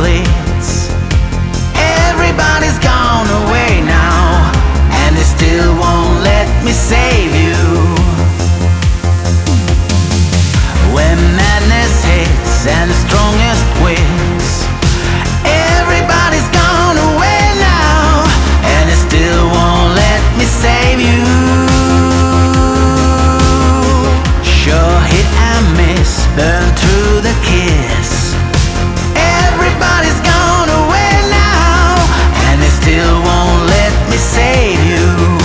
blitz. Everybody's gone away now, and they still won't let me save you. When madness hits and the strongest wins, everybody's gone away now, and they still won't let me save you. Sure hit and miss, burn through the kiss. Everybody's gone away now, and they still won't let me save you.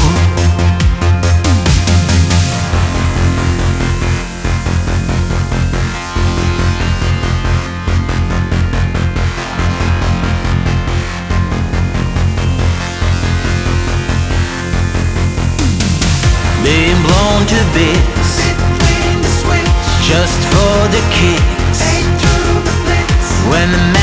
Being blown to bits, just for the kicks. When the